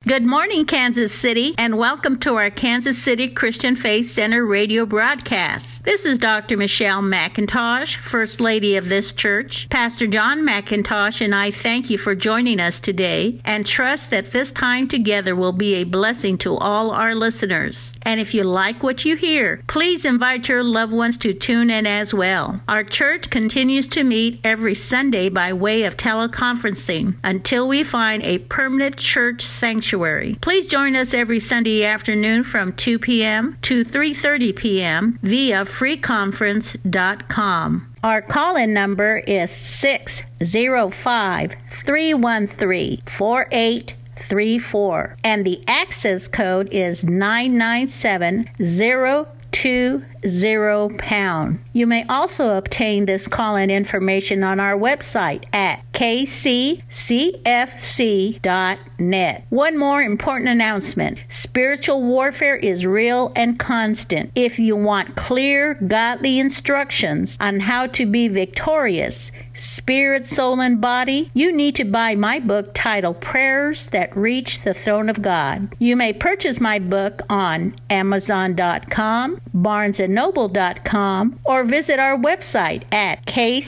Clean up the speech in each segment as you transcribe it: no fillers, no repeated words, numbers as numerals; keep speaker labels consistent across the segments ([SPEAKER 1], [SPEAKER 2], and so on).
[SPEAKER 1] Good morning, Kansas City, and welcome to our Kansas City Christian Faith Center radio broadcast. This is Dr. Michelle McIntosh, First Lady of this church. Pastor John McIntosh and I thank you for joining us today and trust that this time together will be a blessing to all our listeners. And if you like what you hear, please invite your loved ones to tune in as well. Our church continues to meet every Sunday by way of teleconferencing until we find a permanent church sanctuary. Please join us every Sunday afternoon from 2 p.m. to 3:30 p.m. via freeconference.com. Our call-in number is 605-313-4834, and the access code is 997-020#. You may also obtain this call-in information on our website at kccfc.net. One more important announcement. Spiritual warfare is real and constant. If you want clear, godly instructions on how to be victorious, spirit, soul, and body, you need to buy my book titled Prayers That Reach the Throne of God. You may purchase my book on Amazon.com, BarnesandNoble.com, or visit our website at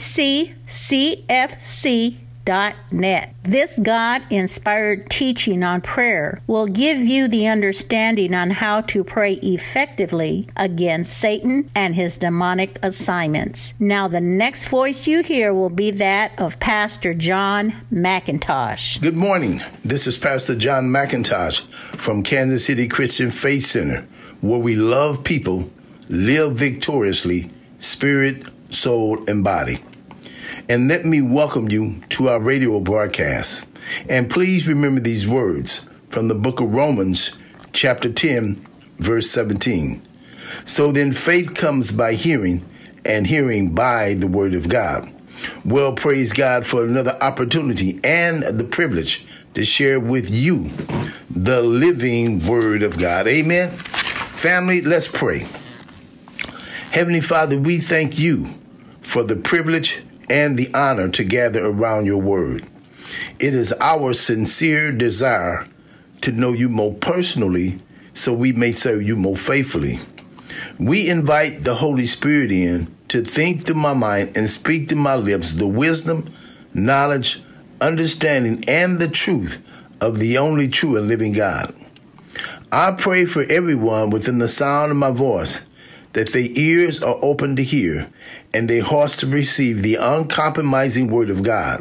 [SPEAKER 1] kccfc.net. This God-inspired teaching on prayer will give you the understanding on how to pray effectively against Satan and his demonic assignments. Now, the next voice you hear will be that of Pastor John McIntosh.
[SPEAKER 2] Good morning. This is Pastor John McIntosh from Kansas City Christian Faith Center, where we love people, live victoriously, spirit, soul, and body. And let me welcome you to our radio broadcast. And please remember these words from the book of Romans, chapter 10, verse 17. So then faith comes by hearing, and hearing by the word of God. Well, praise God for another opportunity and the privilege to share with you the living word of God. Amen. Family, let's pray. Heavenly Father, we thank you for the privilege and the honor to gather around your word. It is our sincere desire to know you more personally so we may serve you more faithfully. We invite the Holy Spirit in to think through my mind and speak through my lips the wisdom, knowledge, understanding, and the truth of the only true and living God. I pray for everyone within the sound of my voice that their ears are open to hear and their hearts to receive the uncompromising word of God.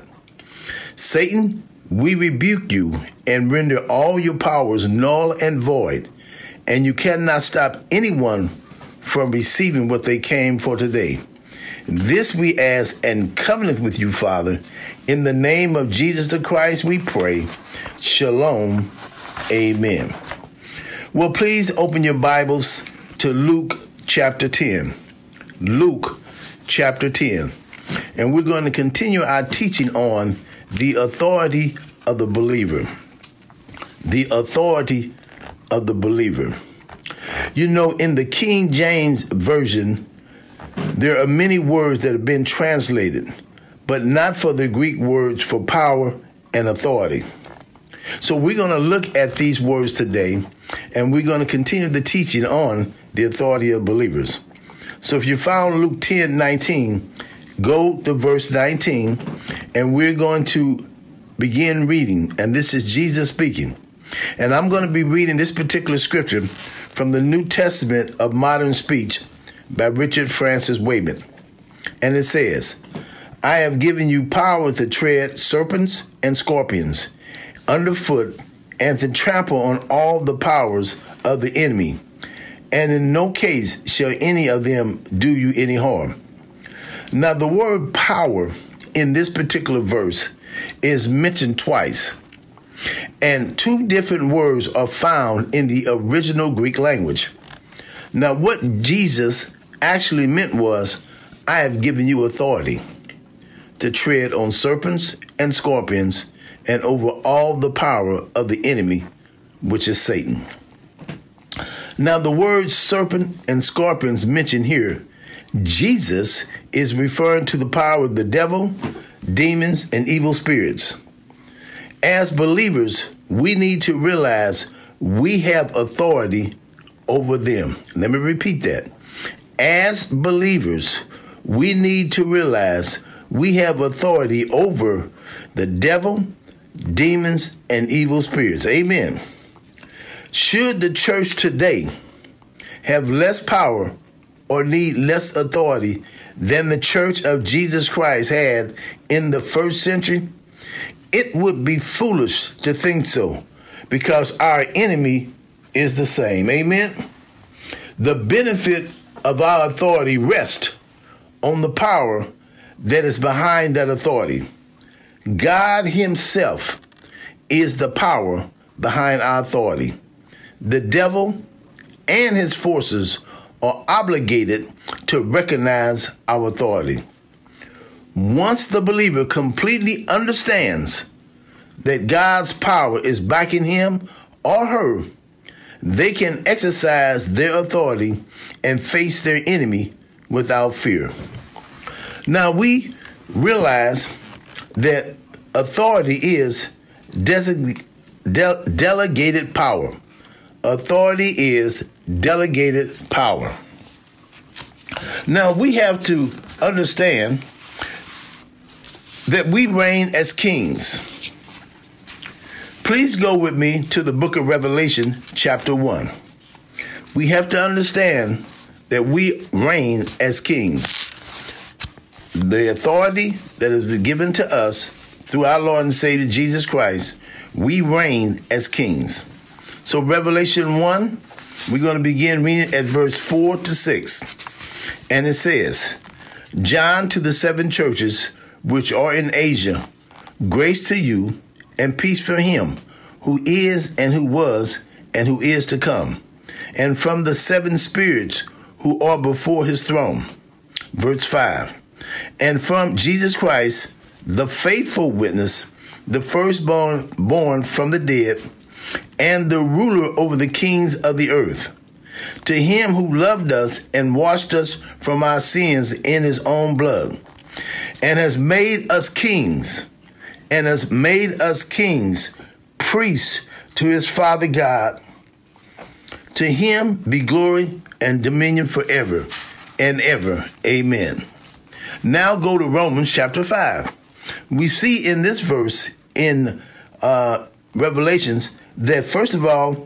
[SPEAKER 2] Satan, we rebuke you and render all your powers null and void, and you cannot stop anyone from receiving what they came for today. This we ask and covenant with you, Father. In the name of Jesus the Christ, we pray. Shalom. Amen. Well, please open your Bibles to Luke chapter 10. Luke chapter 10. And we're going to continue our teaching on the authority of the believer. The authority of the believer. You know, in the King James Version, there are many words that have been translated, but not for the Greek words for power and authority. So we're going to look at these words today, and we're going to continue the teaching on the authority of believers. So if you found Luke 10:19, go to verse 19, and we're going to begin reading. And this is Jesus speaking. And I'm going to be reading this particular scripture from the New Testament of Modern Speech by Richard Francis Wayman. And it says, I have given you power to tread serpents and scorpions underfoot and to trample on all the powers of the enemy, and in no case shall any of them do you any harm. Now, the word power in this particular verse is mentioned twice, and two different words are found in the original Greek language. Now, what Jesus actually meant was, I have given you authority to tread on serpents and scorpions and over all the power of the enemy, which is Satan. Now, the words serpent and scorpions mentioned here, Jesus is referring to the power of the devil, demons, and evil spirits. As believers, we need to realize we have authority over them. Let me repeat that. As believers, we need to realize we have authority over the devil, demons, and evil spirits. Amen. Should the church today have less power or need less authority than the Church of Jesus Christ had in the first century? It would be foolish to think so, because our enemy is the same. Amen. The benefit of our authority rests on the power that is behind that authority. God himself is the power behind our authority. The devil and his forces are obligated to recognize our authority. Once the believer completely understands that God's power is backing him or her, they can exercise their authority and face their enemy without fear. Now we realize that authority is delegated power. Authority is delegated power. Now we have to understand that we reign as kings. Please go with me to the book of Revelation, chapter 1. We have to understand that we reign as kings. The authority that has been given to us through our Lord and Savior Jesus Christ, we reign as kings. So Revelation 1, we're going to begin reading at verse 4 to 6. And it says, John, to the 7 churches which are in Asia, grace to you and peace from him who is and who was and who is to come, and from the 7 spirits who are before his throne. Verse 5. And from Jesus Christ, the faithful witness, the firstborn from the dead, and the ruler over the kings of the earth. To him who loved us and washed us from our sins in his own blood, and has made us kings, priests to his Father God. To him be glory and dominion forever and ever. Amen. Now go to Romans chapter 5. We see in this verse in Revelations that, first of all,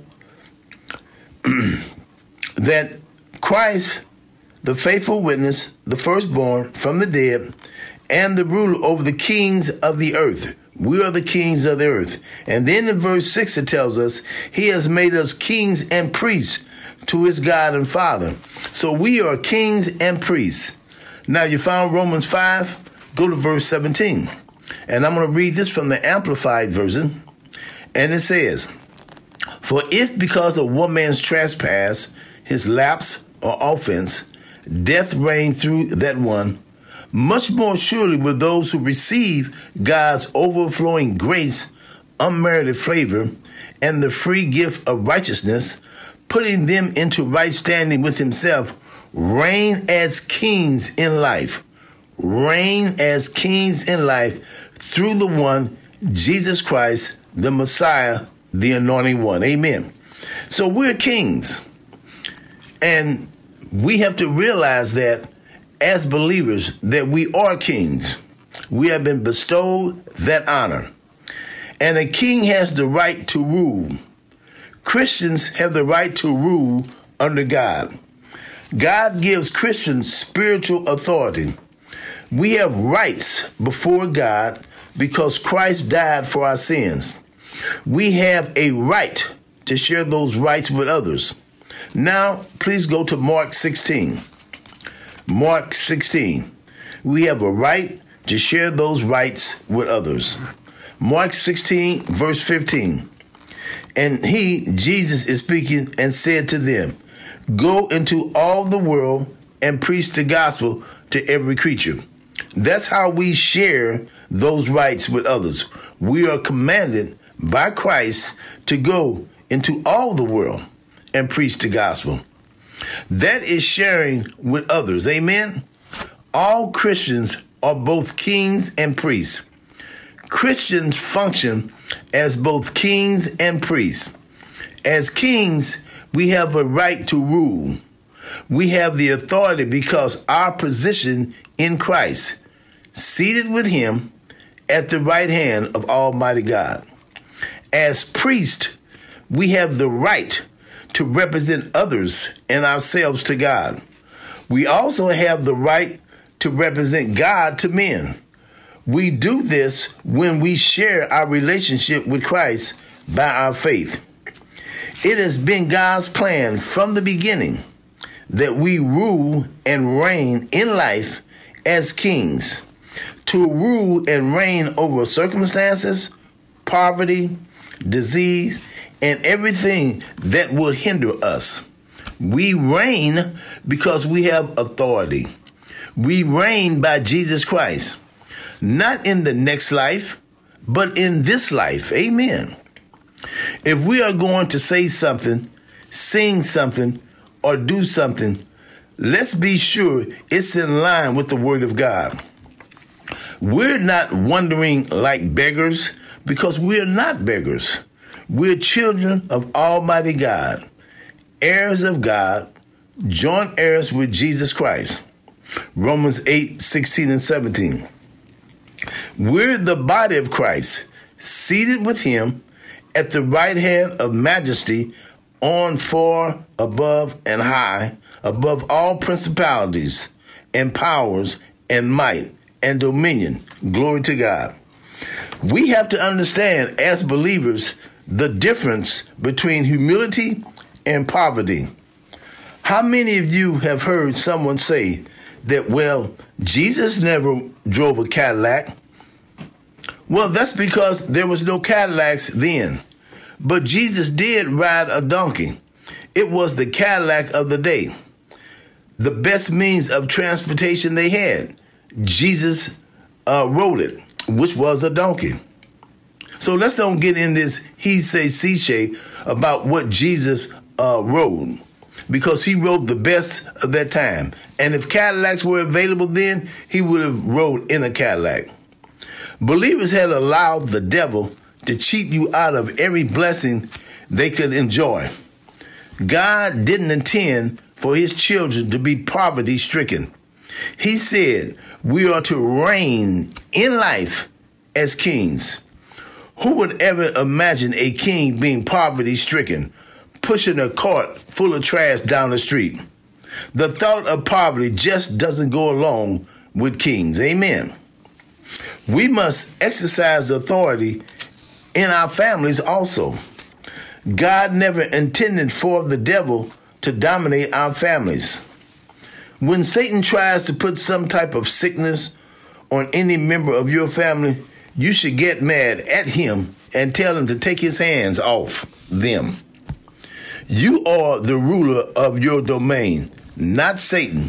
[SPEAKER 2] that Christ, the faithful witness, the firstborn from the dead, and the ruler over the kings of the earth. We are the kings of the earth. And then in verse 6 it tells us, he has made us kings and priests to his God and Father. So we are kings and priests. Now you found Romans 5, go to verse 17. And I'm going to read this from the Amplified Version. And it says, for if because of one man's trespass, his lapse or offense, death reigned through that one, much more surely will those who receive God's overflowing grace, unmerited favor, and the free gift of righteousness, putting them into right standing with himself, reign as kings in life. Reign as kings in life through the one, Jesus Christ, the Messiah, the Anointing One. Amen. So we're kings. And we have to realize that as believers, that we are kings. We have been bestowed that honor. And a king has the right to rule. Christians have the right to rule under God. God gives Christians spiritual authority. We have rights before God because Christ died for our sins. We have a right to share those rights with others. Now, please go to Mark 16. Mark 16. We have a right to share those rights with others. Mark 16, verse 15. And he, Jesus, is speaking and said to them, go into all the world and preach the gospel to every creature. That's how we share those rights with others. We are commanded by Christ to go into all the world and preach the gospel. That is sharing with others. Amen. All Christians are both kings and priests. Christians function as both kings and priests. As kings, we have a right to rule. We have the authority because our position in Christ, seated with him at the right hand of Almighty God. As priests, we have the right to represent others and ourselves to God. We also have the right to represent God to men. We do this when we share our relationship with Christ by our faith. It has been God's plan from the beginning that we rule and reign in life as kings, to rule and reign over circumstances, poverty, disease, and everything that would hinder us. We reign because we have authority. We reign by Jesus Christ, not in the next life, but in this life. Amen. If we are going to say something, sing something, or do something, let's be sure it's in line with the Word of God. We're not wandering like beggars because we're not beggars. We're children of Almighty God, heirs of God, joint heirs with Jesus Christ. Romans 8:16 and 17. We're the body of Christ, seated with him at the right hand of majesty, on, far, above, and high, above all principalities and powers and might and dominion. Glory to God. We have to understand as believers the difference between humility and poverty. How many of you have heard someone say that, well, Jesus never drove a Cadillac? Well, that's because there was no Cadillacs then. But Jesus did ride a donkey. It was the Cadillac of the day, the best means of transportation they had. Jesus rode it, which was a donkey. So let's don't get in this he say, she say about what Jesus rode, because he rode the best of that time. And if Cadillacs were available then, he would have rode in a Cadillac. Believers had allowed the devil to cheat you out of every blessing they could enjoy. God didn't intend for his children to be poverty-stricken. He said we are to reign in life as kings. Who would ever imagine a king being poverty-stricken, pushing a cart full of trash down the street? The thought of poverty just doesn't go along with kings. Amen. We must exercise authority in our families also. God never intended for the devil to dominate our families. When Satan tries to put some type of sickness on any member of your family, you should get mad at him and tell him to take his hands off them. You are the ruler of your domain, not Satan.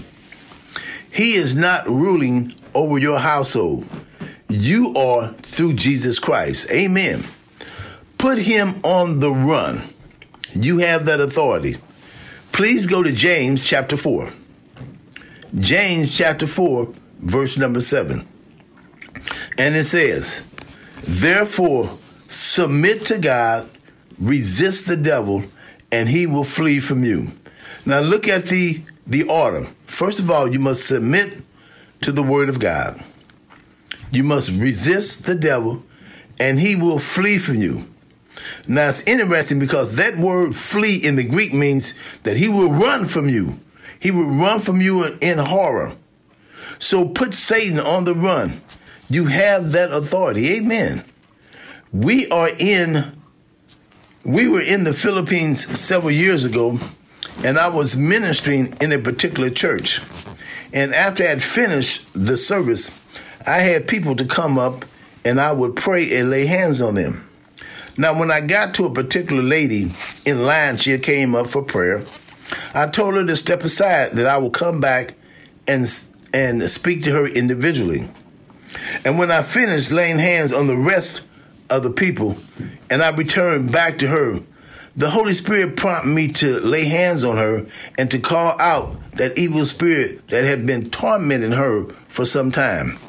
[SPEAKER 2] He is not ruling over your household. You are through Jesus Christ. Amen. Put him on the run. You have that authority. Please go to James chapter 4. James chapter 4, verse number 7. And it says, therefore, submit to God, resist the devil, and he will flee from you. Now look at the order. First of all, you must submit to the word of God. You must resist the devil, and he will flee from you. Now, it's interesting because that word flee in the Greek means that he will run from you. He will run from you in horror. So put Satan on the run. You have that authority. Amen. We were in the Philippines several years ago, and I was ministering in a particular church. And after I had finished the service, I had people to come up, and I would pray and lay hands on them. Now, when I got to a particular lady in line, she came up for prayer. I told her to step aside, that I will come back and speak to her individually. And when I finished laying hands on the rest of the people, and I returned back to her, the Holy Spirit prompted me to lay hands on her and to call out that evil spirit that had been tormenting her for some time.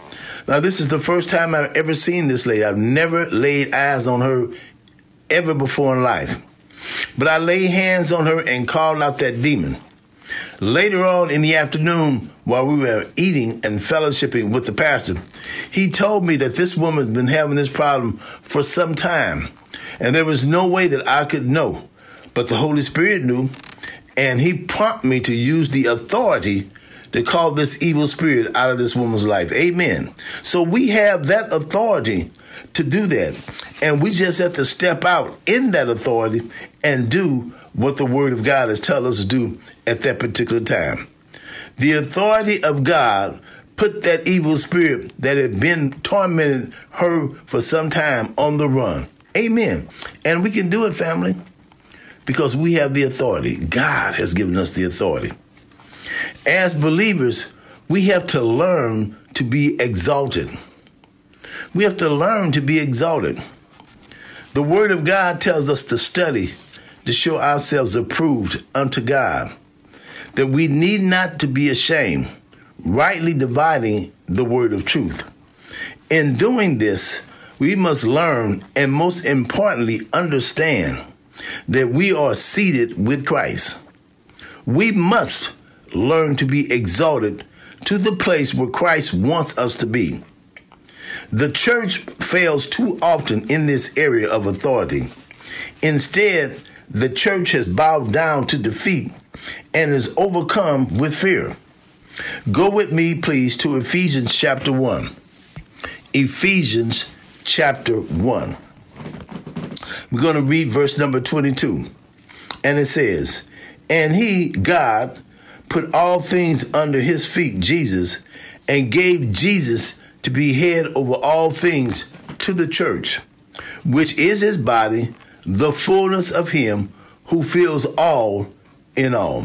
[SPEAKER 2] Now, this is the first time I've ever seen this lady. I've never laid eyes on her ever before in life. But I laid hands on her and called out that demon. Later on in the afternoon, while we were eating and fellowshipping with the pastor, he told me that this woman's been having this problem for some time, and there was no way that I could know. But the Holy Spirit knew, and he prompted me to use the authority to call this evil spirit out of this woman's life. Amen. So we have that authority to do that, and we just have to step out in that authority and do what the Word of God has told us to do at that particular time. The authority of God put that evil spirit that had been tormenting her for some time on the run. Amen. And we can do it, family, because we have the authority. God has given us the authority. As believers, we have to learn to be exalted. We have to learn to be exalted. The Word of God tells us to study, to show ourselves approved unto God, that we need not to be ashamed, rightly dividing the word of truth. In doing this, we must learn and most importantly understand that we are seated with Christ. We must learn to be exalted to the place where Christ wants us to be. The church fails too often in this area of authority. Instead, the church has bowed down to defeat and is overcome with fear. Go with me, please, to Ephesians chapter 1. Ephesians chapter 1. We're going to read verse number 22. And it says, "And he, God, put all things under his feet, Jesus, and gave Jesus to be head over all things to the church, which is his body, the fullness of him who fills all in all."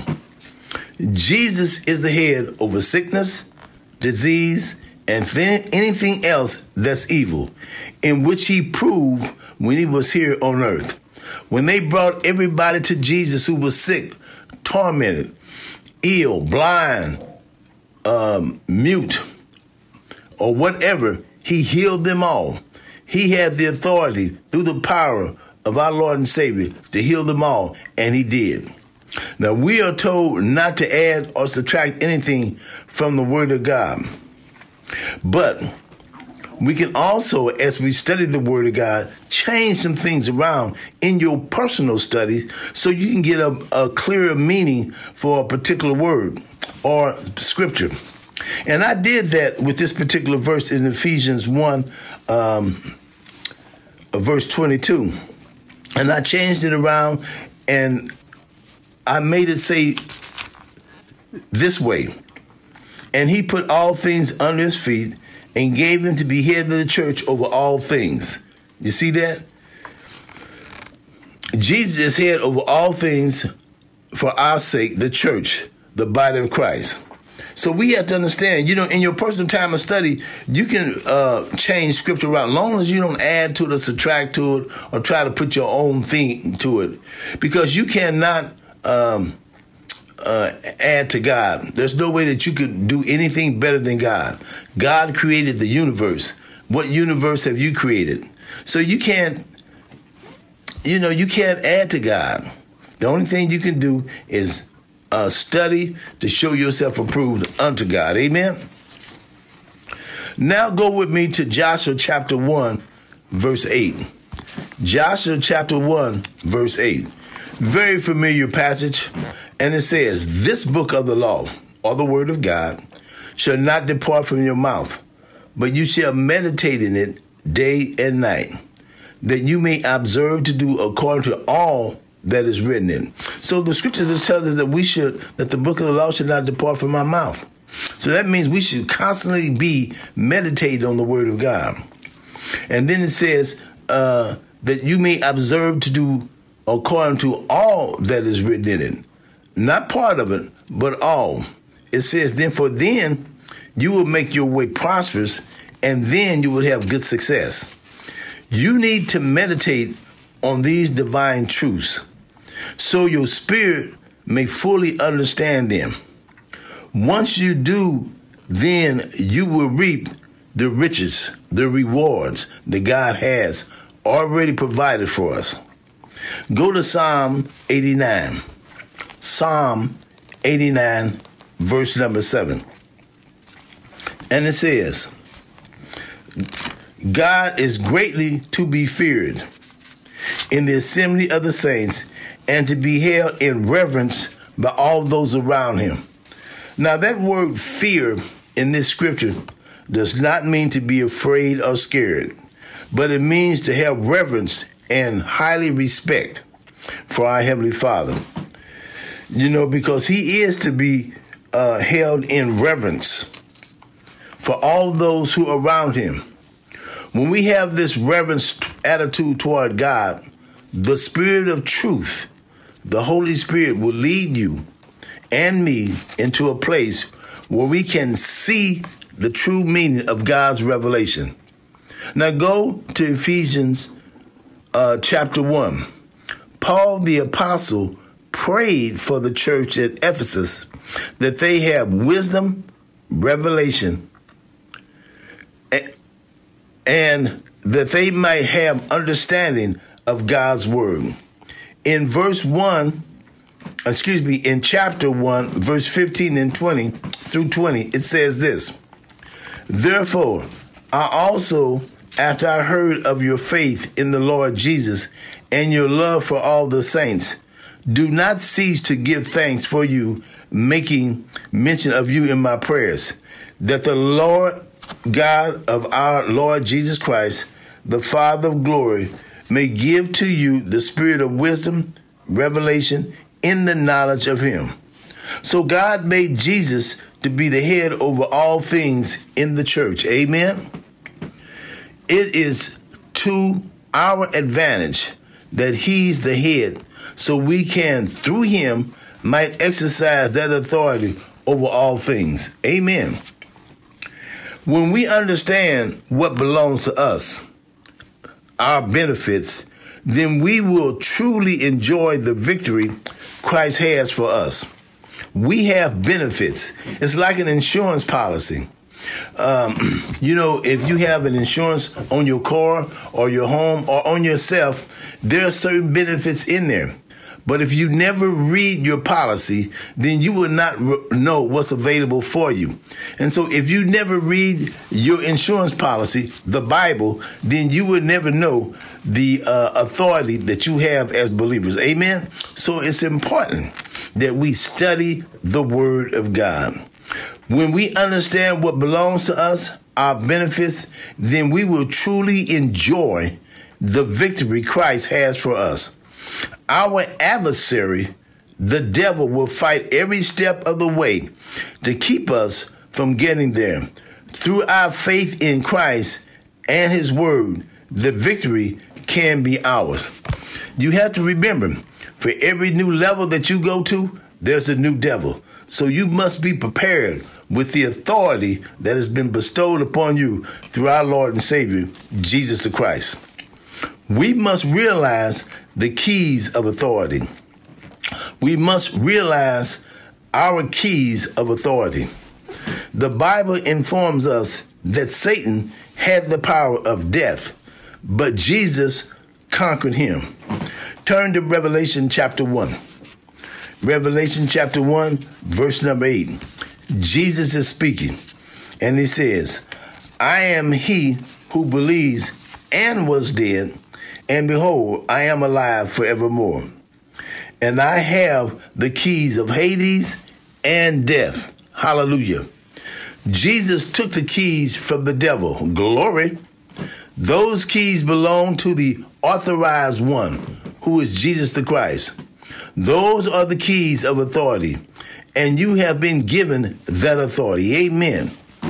[SPEAKER 2] Jesus is the head over sickness, disease, and anything else that's evil, in which he proved when he was here on earth. When they brought everybody to Jesus who was sick, tormented, ill, blind, mute, or whatever, he healed them all. He had the authority through the power of our Lord and Savior to heal them all, and he did. Now, we are told not to add or subtract anything from the Word of God. But we can also, as we study the Word of God, change some things around in your personal study so you can get a clearer meaning for a particular word or scripture. And I did that with this particular verse in Ephesians 1, verse 22. And I changed it around and I made it say this way. "And he put all things under his feet and gave him to be head of the church over all things." You see that? Jesus is head over all things for our sake, the church, the body of Christ. So we have to understand, in your personal time of study, you can change scripture around, as long as you don't add to it or subtract to it or try to put your own thing to it, because you cannot add to God. There's no way that you could do anything better than God. God created the universe. What universe have you created? So you can't add to God. The only thing you can do is study to show yourself approved unto God. Amen. Now go with me to Joshua chapter 1, verse 8. Joshua chapter 1, verse 8. Very familiar passage. And it says, "This book of the law, or the word of God, shall not depart from your mouth, but you shall meditate in it day and night, that you may observe to do according to all that is written in." So the scriptures just tell us that the book of the law should not depart from our mouth. So that means we should constantly be meditating on the word of God. And then it says that you may observe to do according to all that is written in it. Not part of it, but all. It says, then you will make your way prosperous, and then you will have good success. You need to meditate on these divine truths so your spirit may fully understand them. Once you do, then you will reap the riches, the rewards that God has already provided for us. Go to Psalm 89. Psalm 89, verse number 7. And it says, God is greatly to be feared in the assembly of the saints and to be held in reverence by all those around him. Now that word fear in this scripture does not mean to be afraid or scared, but it means to have reverence and highly respect for our Heavenly Father. You know, because he is to be held in reverence for all those who are around him. When we have this reverence attitude toward God, the Spirit of truth, the Holy Spirit, will lead you and me into a place where we can see the true meaning of God's revelation. Now go to Ephesians chapter 1. Paul the apostle prayed for the church at Ephesus that they have wisdom, revelation, and that they might have understanding of God's word. In in chapter 1, verse 15 and 20 through 20, it says this: Therefore, I also, after I heard of your faith in the Lord Jesus and your love for all the saints, do not cease to give thanks for you, making mention of you in my prayers, that the Lord God of our Lord Jesus Christ, the Father of glory, may give to you the spirit of wisdom, revelation, in the knowledge of him. So God made Jesus to be the head over all things in the church. Amen. It is to our advantage that he's the head, so we can, through him, might exercise that authority over all things. Amen. When we understand what belongs to us, our benefits, then we will truly enjoy the victory Christ has for us. We have benefits. It's like an insurance policy. If you have an insurance on your car or your home or on yourself, there are certain benefits in there. But if you never read your policy, then you will not know what's available for you. And so if you never read your insurance policy, the Bible, then you will never know the authority that you have as believers. Amen? So it's important that we study the Word of God. When we understand what belongs to us, our benefits, then we will truly enjoy the victory Christ has for us. Our adversary, the devil, will fight every step of the way to keep us from getting there. Through our faith in Christ and his word, the victory can be ours. You have to remember, for every new level that you go to, there's a new devil. So you must be prepared with the authority that has been bestowed upon you through our Lord and Savior, Jesus the Christ. We must realize the keys of authority. We must realize our keys of authority. The Bible informs us that Satan had the power of death, but Jesus conquered him. Turn to Revelation chapter 1. Revelation chapter 1, verse number 8. Jesus is speaking, and he says, I am he who believes and was dead, and behold, I am alive forevermore. And I have the keys of Hades and death. Hallelujah. Jesus took the keys from the devil. Glory. Those keys belong to the authorized one, who is Jesus the Christ. Those are the keys of authority, and you have been given that authority. Amen.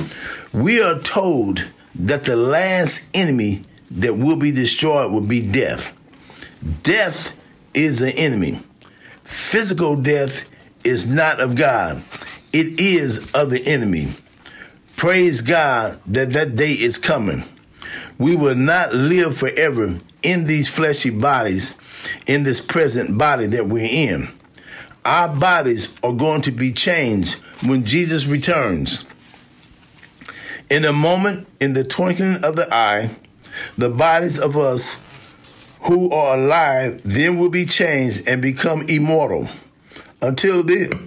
[SPEAKER 2] We are told that the last enemy that will be destroyed will be death. Death is an enemy. Physical death is not of God. It is of the enemy. Praise God that that day is coming. We will not live forever in these fleshy bodies, in this present body that we're in. Our bodies are going to be changed when Jesus returns. In a moment, in the twinkling of the eye, the bodies of us who are alive then will be changed and become immortal. Until then,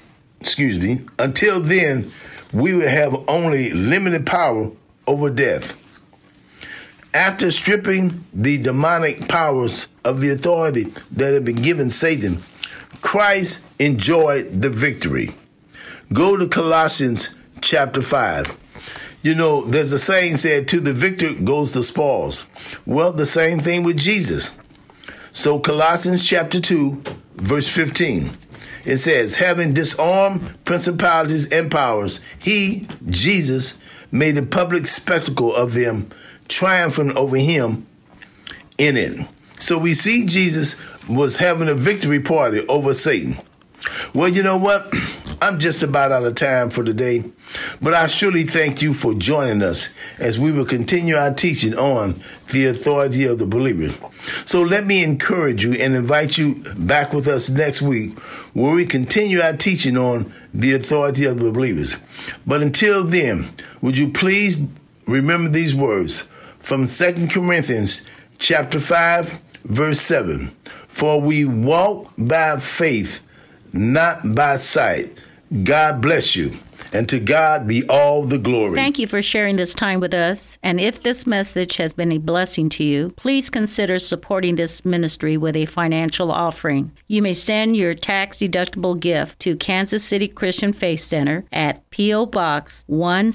[SPEAKER 2] we will have only limited power over death. After stripping the demonic powers of the authority that had been given Satan, Christ enjoyed the victory. Go to Colossians chapter 5. You know, there's a saying said, to the victor goes the spoils. Well, the same thing with Jesus. So Colossians chapter 2, verse 15. It says, having disarmed principalities and powers, he, Jesus, made a public spectacle of them, triumphing over him in it. So we see Jesus was having a victory party over Satan. Well, you know what? I'm just about out of time for today, but I surely thank you for joining us as we will continue our teaching on the authority of the believer. So let me encourage you and invite you back with us next week where we continue our teaching on the authority of the believers. But until then, would you please remember these words from 2 Corinthians chapter 5, verse 7. For we walk by faith, not by sight. God bless you, and to God be all the glory.
[SPEAKER 1] Thank you for sharing this time with us. And if this message has been a blessing to you, please consider supporting this ministry with a financial offering. You may send your tax-deductible gift to Kansas City Christian Faith Center at P.O. Box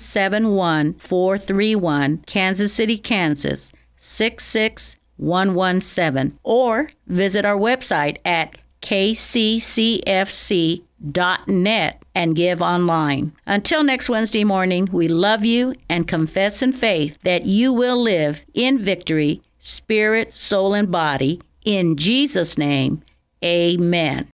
[SPEAKER 1] 171431, Kansas City, Kansas 66117, or visit our website at kccfc.net and give online. Until next Wednesday morning, we love you and confess in faith that you will live in victory, spirit, soul, and body. In Jesus' name, amen.